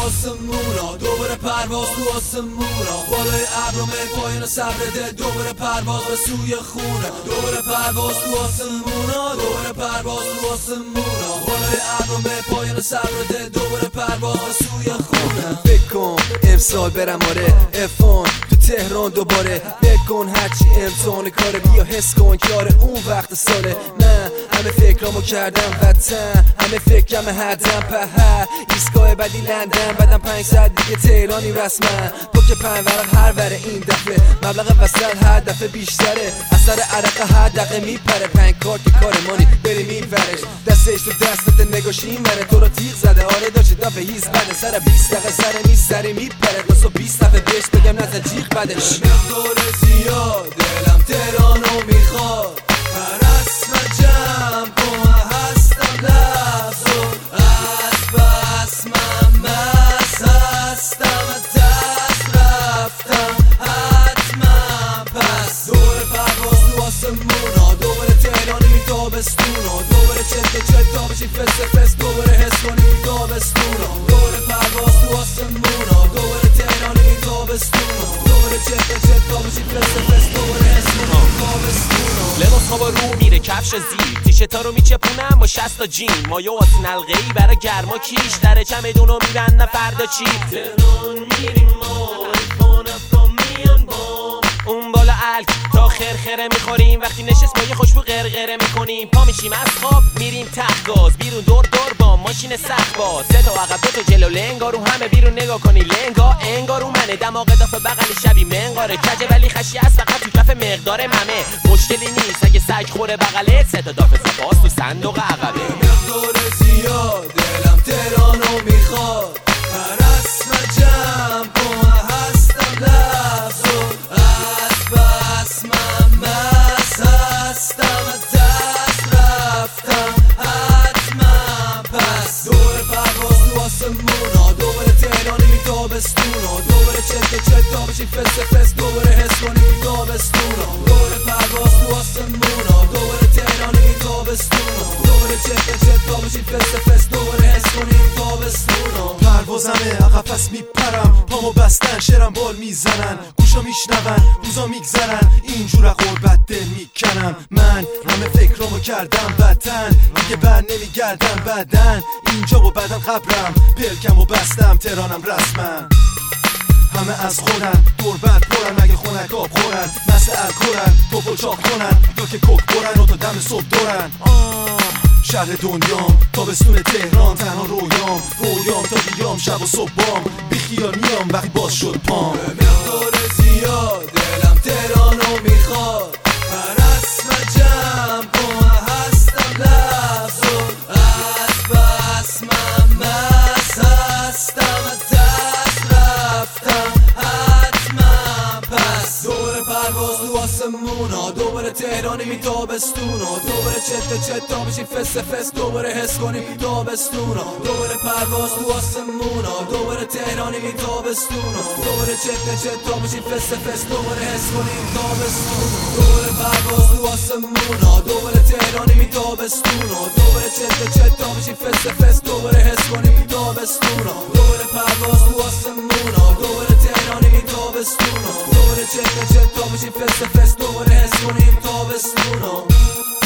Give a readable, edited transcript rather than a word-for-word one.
آسمونا، دوباره پرواز تو آسمونا، بالای ابرم پایین صبر دل، دوباره پرواز به سوی خونه، دوباره پرواز تو آسمونا، دوباره پرواز تو آسمونا، بالای ابرم پایین صبر دل، دوباره پرواز به سوی خونه. فکر کن امسال برم آره افون تو تهران دوباره، بکن هرچی امتحان کاره، بیا حس کن که آره اون وقت ساله. من همه فکرامو کردم وطن، همه فکرم هردم په ایستگاه بعدی لندن، بعدم 5 ساعت دیگه تهرانی رسما، پک 5 ورق هر وره این دفعه، مبلغ وصل هر دفعه بیشتره، اثر عرق هر دقیقه میپره، 5 کارت کارمانی بریم این ورش، دستش تو دستت نگاش این وره، تو رو تیغ زده آره داشت دفعه هیز بده، سر 20 دقیقه سر میز سری میپره، تا 20 دفعه بهش بگم نزد جیغ بدش. مقدار زیاد دلم تهرانو میخواد، پرست و جمع کن هستم لحظو، از بس من بس هستم دست رفتم حتما پس، دوباره پرواز تو آسمونا، دوباره تهرانی بی تابستونا، دوباره چت تا بشی فست دوباره حس کنی تابستونا، دوباره پرواز تو آسمونا، دوباره تهرانی بی تابستونا، دوباره چت تا بشی فست دوباره حس کنی تابستونا. لباس خواب رو میره کفش زیر، تیشرتا رو میچپونم با 60 تا جین، مایو آسین حلقه‌ای برای گرما کیش، در چمدونو میبندم فردا چی تهران میریم ما، اون بالا الک تا خرخره میخوریم، وقتی نشست ما یه خوشبو غرغره میکنیم، پا میشیم از خواب میریم ته گاز، بیرون دور با ماشین سخت باز، 3 تا عقب 2 تا جلو لنگا رو همه بیرون نگاه کنی لنگا انگار رو منه، دماغ دافه بغلی شبی منقاره کجه ولی خشی از فقط تو کف مقدار ممه، مشکلی نیست اگه سگ خوره بغله، 3 تا دافه سپاس تو صندوق عقبه. مقدار زیاد دلم تهرانو میخواد، پرست و جمع کن هستم لحظو، از بس من بس هستم دست رفتم حتما پس، دوباره پرواز تو آسمونا، دوباره تهرانی بی تابستونا، دوباره چت تا بشی فست دوباره حس کنی بی تابستونا، دوباره پرواز تو آسمونا، دوباره تهرانی بی تابستونا، دوباره چت تا بشی فست دوباره حس کنی بی تابستونا. پروازمه عقب پس میپرم، پامو بستن شرم بال میزنن، گوشا میشنون روزا میگذرن، اینجور قربت دل میکنم، من همه فکرامو کردم وطن، دیگه بر نمیگردم بدن، اینجا و بعدم قبرم، پلکمو بستم تهرانم رسما، همه از خودن دور بد پرن، مگه خونک آب خورن، مثل الکلن توپل چاق کنن، یا که کوک برن و تا دم صبح دورن. شهر دنیام تابستون تهران، تنها رویام تا بیام شب و صبح بام، بیخیال میام وقتی باز شد پام. مقدار زیاد دلم تهرانو میخواد، پرست و جمع کن هستم لحظو، از بس من بس هستم دست رفتم حتما پس، دوباره پرواز تو آسمونا، دوباره تهرانی بی تابستونا، دوباره چت تا بشی فست دوباره حس کنی بی تابستونا، دوباره پرواز تو آسمونا، دوباره تهرانی بی تابستونا، دوباره چت تا بشی فست دوباره حس کنی بی تابستونا، دوباره پرواز تو آسمونا، دوباره تهرانی بی تابستونا، دوباره چت تا بشی فست دوباره حس کنی بی تابستونا، دوباره پرواز تو آسمونا، دوباره تهرانی بی تابستونا، دوباره چت تا بشی فست دوباره حس کنی بی تابستونا.